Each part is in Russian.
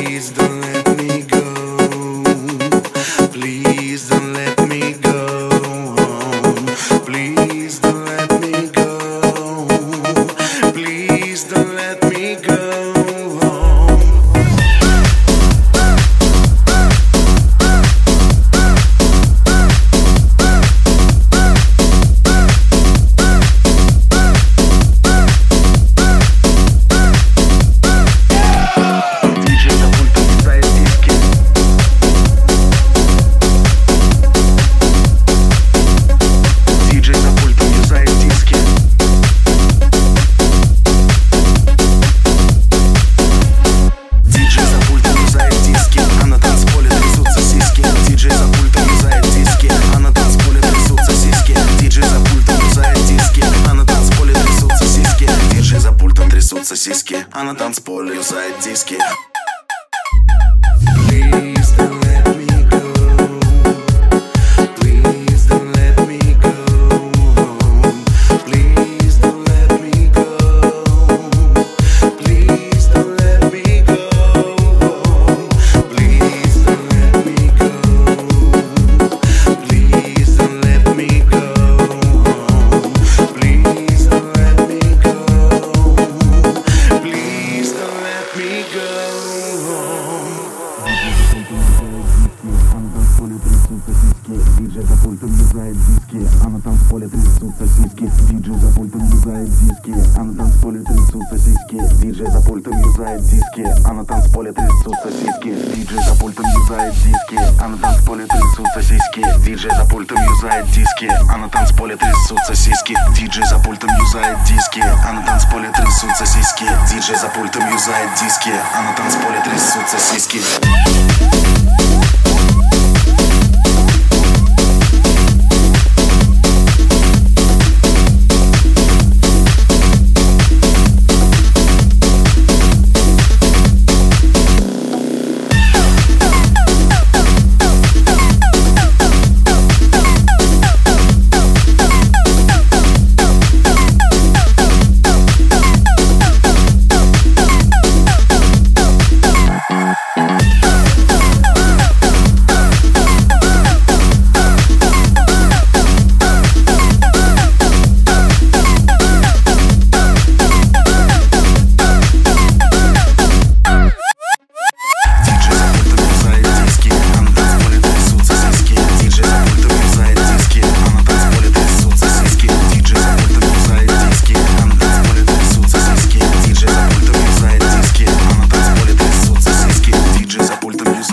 Please don't let me go. Please don't let me go. Please don't let me go. Please don't let me go. Сиськи, а на танцполе юзает диски. Please don't let me go. Please don't let me go. Please don't let me go. Please don't let me go. Please don't let me go. Please don't let me go. Please don't let me go. Please don't let me go home. Диджей за пультом юзает диски, а на танцполе трясутся сиськи. Диджей за пультом юзает диски, а на танцполе трясутся сиськи. Диджей за пультом юзает диски, а на танцполе трясутся сиськи. Диджей за пультом юзает диски, а на танцполе трясутся сиськи. Диджей за пультом юзает диски, а на танцполе трясутся сиськи. Диджей за пультом юзает диски, а на танцполе трясутся сиськи. Диджей за пультом юзает диски, а на танцполе трясутся сиськи.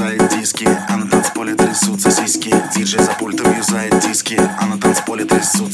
Диджей за пультом юзает диски, а на танцполе трясутся